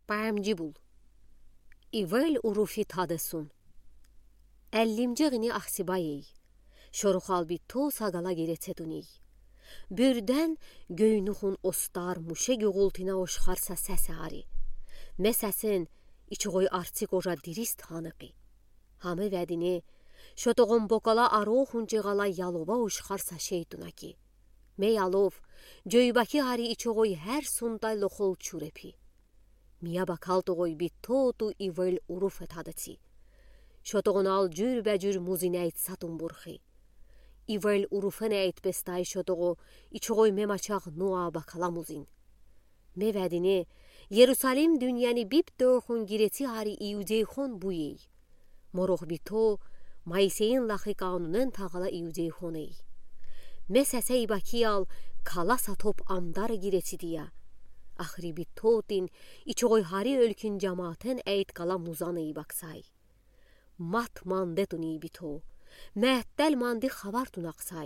Bərəmci bul. İvel urufi tadəsun. Əllimcəğini axsibayey. Şoruxal bitto sagala giretsəduniy. Bürdən göynuxun ostar muşe güğultina oşxarsa səsəri. Məsəsin içoğoy artsik oja dirist hanıqi. Hamı vədini şotoğun bokala aroxun cığala yalova oşxarsa şeydunaki. Meyalov, cöybaki hari içoğoy hər sunday loxol çurepi. Mia bakaltoğoy bitto tu ivel urufe tadəti. Şotoğun al cürbəcür muzinəyt satun burxi. İvel urufe nəyt bestay şotoğu içoğoy memaçaq nua bakala muzin. Mevədini Yerusalim dünyani bip dörxun gireti hari iudeyxon buyey. Morox bitto Mayseyin laxi qanunun tağala iudeyxoney. Məsəsə ibakiyal kalasa top amdar gireti diya. Axri bitto din içoğoy hari ölkün cemaatın əyt qala muzanı ibaksay. Mat mandetuni bitto. Məhdəl mandi xavar tunaqsay.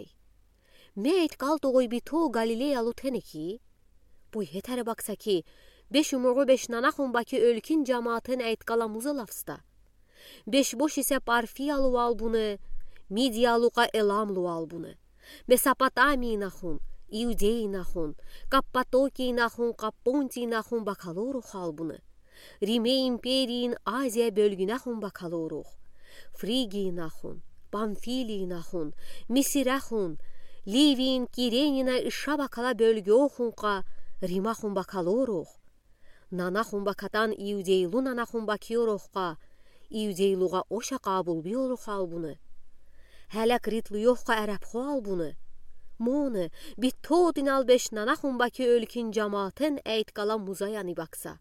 Məyt qaltoğoy bitto Galileyalu teneki. Bu yetərə baksa ki, beş umuğu beş nanaxun baki ölkün cemaatın əyt qala muzalavsta. Beş boş ise Parfiyalu albunu, Midyaluqa Elamlu albunu. Mesopotami naxun, İudey naxun, Kappadoki naxun, Kapponti naxun bakaloruq albunu. Rime imperiyin Aziya bölgü naxun bakaloruq. Frigi naxun, Pamfili naxun, Misiraxun, Livin, Kirenina işa bakala bölgü oxunqa, Rimaxun bakaloruq. Nanaxun bakatan İudeylu nanaxun bakioruqqa, İudeyluğa oşa qabul biyoruq albunu. Hələ kritlu yoxqa ərəbxo albunu. Monu, bitto dinal beş nanaxun baki ölkün cemaatın əyt qala muzayan ibaksa.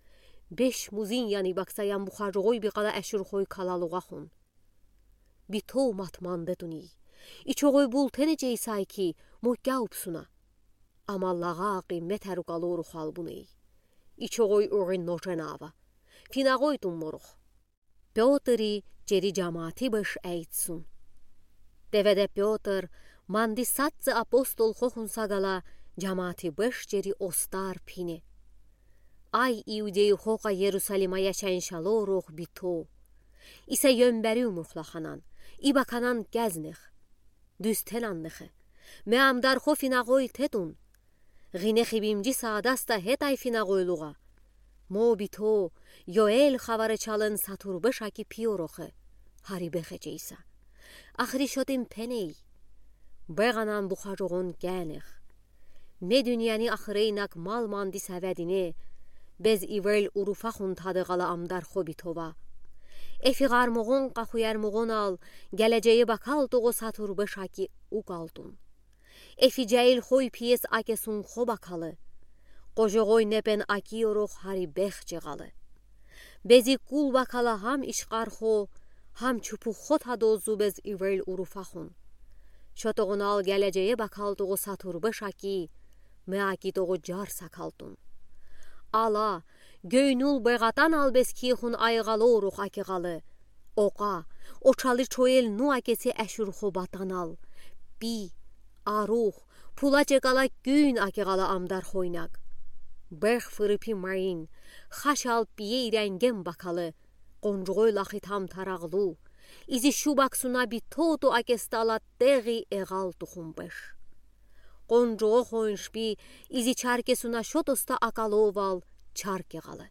Beş muzin yan ibaksayan buxarroğoy biqala əşurxoy kalaluğaxun. Bitto matmanda duni. İçoğoy bul teneceysay ki, muhgâ upsuna. Ama lağa qimmet əruqaloruq albuney. İçoğoy uğin nojenava. Finağoydun moruq. Piotri ceri cemaati baş əytsun. Devede Piotr mandi satsı apostol xoxun sagala cemaati baş ceri ostar pini. Ay İudeyi xoxa Yerusalimaya şənşaloruq bitto. İsə yönbəri umuxlaxanan, ibakanan gəznix. Düz anlıxı. Məamdar xo finağoy tedun. Ğinexi bimci saadasta hetay finağoyluğa. Mo bitto, Yoel xavarı çalın saturbe şaki piyoruxı. Hari bexeceysa. Axri şodin peney. Beğanan buxaroğun gənix. Me dünyani axıreynak mal mandi səvədini, bez ivel urufaxun tadıqala amdar xo bitova. Efi qarmoğun qaxuyarmoğun al, gələcəyi bakal doğu saturbe şaki uqaldun. Efi cəyil xoy piyes akesun xo bakalı. Qojoğoy nepen akiyoruq hari bexceğalı. Bezi qul bakala ham işqarxo, ham çupu xota dozu bez ivel urufaxun. Şotoğun al gələcəyə bakaldığı saturbe şaki, meakidoğu car sakaldun. Ala, göynul beğatan al bez kiyxun ayğalı oruq akiğalı. Oqa, oçalı çoyel nu akesi əşurxo batan al. Bi, aruq, pula ceqala gün akiğalı amdar xoynak. Bex fırıpi marin, xaşal piye rengem bakalı. Qoncuğoy laxi tam tarağlu. İzi şubaksuna bitto tu akestalat deği eğal tuxumbeş. Qoncuğu xoyunşbi izi çarkesuna şotosta akaloval çarkeğalı.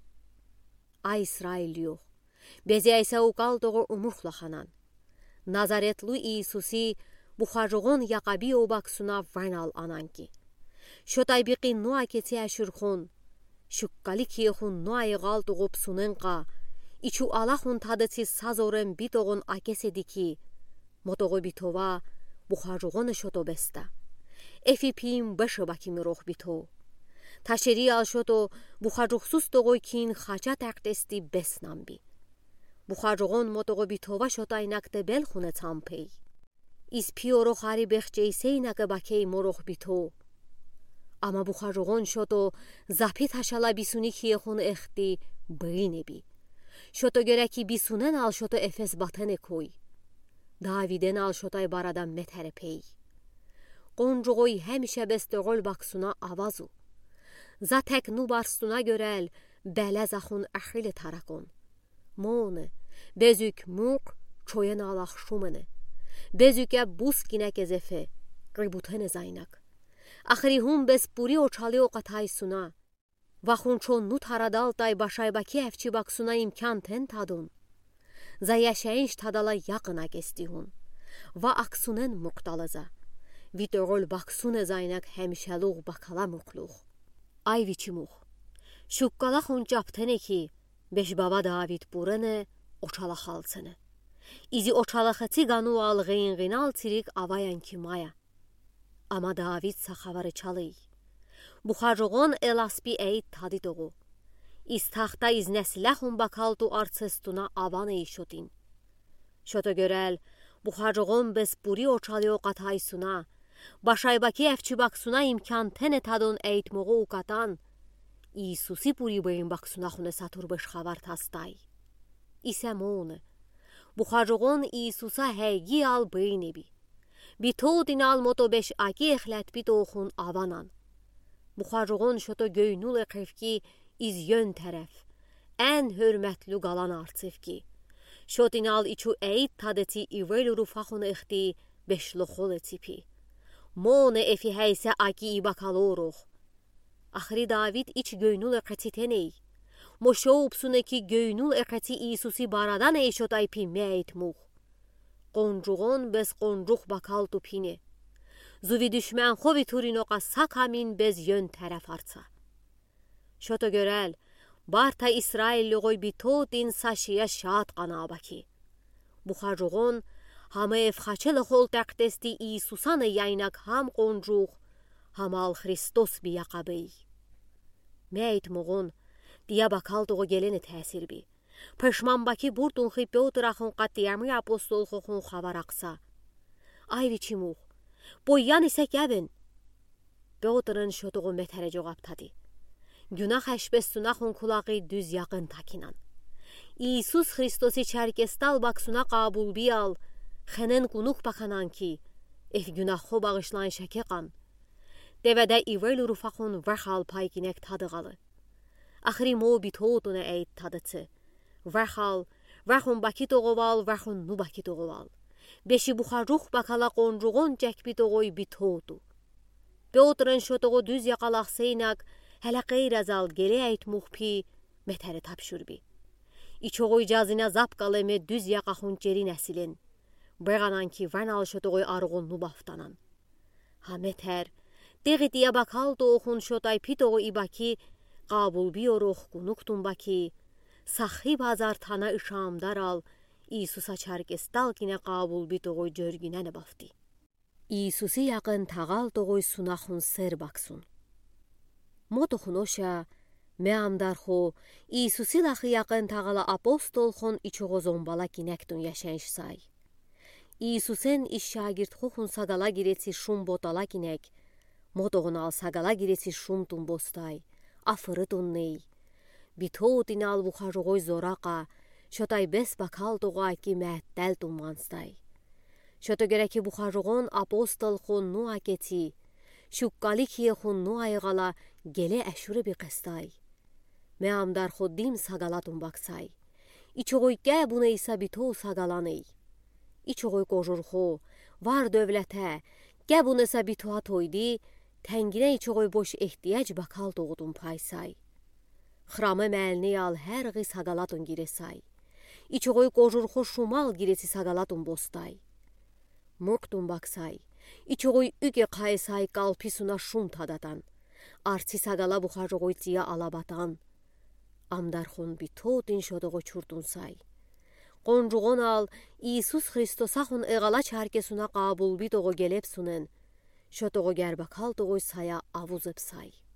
Ay İsrail yox. Bezəysə uqaldığı umuxlaxanan. Nazaretlu İsusi buxarığın yaqabi obaksuna vanal ananki. Şotay biqin nu aketi əşurxun. Şuqqali kiyxun nu ayğal tuğupsununqa. İçu alaxun tadıti sazorun bitoğun akesedi ki. Motoğu bitova buxarığın şoto besta. Efi pim başı bakimi rox bito. Taşeri al şoto buxarıqsuz doğu kin xaça təqdesti besnambi. Buxarığın motoğu bitova şotaynak bel xune tampey. İz piyoru xari bexceyseynak bakey morox bito. Ama buxarığın şoto zapi taşala bisuni kiyexun exti beynebi. Şoto göre ki bisunen al şoto efes batene koy. Daviden al şotay baradan meterepey. Qoncuğoy həmişə bəstəğol baksuna avazu. Zatek nu barstuna görəl, bələz axun əxili tarakon. Mone, bezük muq, çoyen alaq şumene. Bezükə bus ginək ezefe, qributene zaynak. Axri hum bez puri oçali oqatay suna. Vaxun çon nu taradal tay başaybaki əfçi baksuna imkan ten tadun. Zayəşəyiş tadala yaxına gestihun. Va aksunen muqdalaza. Vitoğol baksune zaynak həmişəluq bakala muqluq. Ay viçimuq. Şuqqala xun captene ki, beş baba David burene oçala xalsene. İzi oçala xəti qanu alğın qinal tirik avayan ki maya. Ama David saxavarı çalıy. Buxarjoğon elaspi eyd tadı doğu. İz taxta iz nəsiləxun bakaldu artsestuna avan eyşodin. Şoto görəl, buxarjoğon bez puri oçalıyor qatay suna. Başaybaki əfçi baksuna imkan tene tadon eydmoğu uqatan. İsusi puri beyin baksuna xune satur beş xavar tastay. İsəmone. Buxarjoğon İsusa həgi al beynebi. Bito dinal moto beş agi exlet bitoxun avanan. Buxarjoğon şoto göynul eqefki iz yön tərəf. Ən hörmətli qalan artsevki. Şotinal içu eyd tadeti ivel rufaxun exti beşloxol etipi. Mone efi heyse agi ibakaloruq. Axri David iç göynul eqetiteney. Moşoupsuneki göynul eqeti İsusi baradan eyşotay pimme eytmuq. Qoncuğon bez qoncuq bakal tupine. Zuvi düşmən xovi turinoqa sakamin bez yön tərəf artsa. Şoto görəl, barta İsrailliğoy bito din saşiya şad qanabaki. Buxarjoğon, hamı efxaçılı xol təqdesti İsusanı yaynak ham qoncuq, hamal Xristos biyaqabey. Məyitmoğun, diya bakaldığı geleni təsir bi. Pışmanbaki burdun Piotr axun qattiyami apostol xoxun xavar aqsa. Ay viçimuq, boyyan isə gəvin. Piotrın şotuğu mətərə cavab tadı. Günah əşbestuna xun kulağı düz yaxın takinan. İsus Xristosi çərkestal baksuna qabul biyal, xenen qunuq bakanan ki, ef günahxo bağışlan şəke qan. Devədə ivel rufaxun vəxal payginək tadıqalı. Axri mo bitoduna eyd tadıtı. Vəxal, vəxun baki doğuval, vəxun nu baki doğuval. Beşi buxarruq bakala qoncuğun cəkbi doğuy bitodu. Piotrın şotuğu düz yaqalaq seynak, hələ qeyr əzal geli eytmuq pi, mətəri tapşurbi. İçoğuy cazina zap qaleme düz yaqaxun ceri nəsilin. Bəğanan ki vənal şotuğuy arğun nu baftanan. Ha mətər, deği diya bakal doğun şotay pitoğu ibaki, qabul biyoruq qunuqtun baki, saxi bazar tana ışamdar al, İsusa çərkestal kinə qabul bitoğuy cörgünə nə bafdi. İsusi yaxın tağal doğuy sunaxun ser baksun. Motoxun oşa, məamdarxu, İsusi laxı yaxın tağala apostol xon içoğu zombala kinəktun yaşayış say. İsusen iş şagirtxu xun sagala giresi şum botala kinek, motoğun al sagala giresi şum tun bostay, afırı tun ney. Bito dinal buxarjoğuy zoraqa, şotay bes bakal doğay ki məhdəl tun manstay. Şoto görə ki buxarjoğun apostol xun nu aketi, şuqqali kiye xun nu ayğala gele əşürü bir qestay. Məamdar xud dim sagalatun baksay. İçoğuy gə buna isa bito sagalaney. İçoğuy qojurxu, var dövlətə, gə buna isa bitoa toydi, tənginə içoğuy boş ehtiyac bakal doğudun paysay. Xramı məlni al hər qı sagalatun giresay. İçoğuy qojurxu şumal giresi sagalatun bostay. Murqtun baksay. İçoğuy üge qaysay qalpisuna şum tadadan. Artsi sagala buxarjoğuy ciya alabatan. Amdarxun bito din şodoğu çurdun say. Qoncuğun al, İsus Xristosa xun eğala çərkesuna qabul bitoğu gelep sunen. Şodoğu gərbakal doğuy saya avuzep say.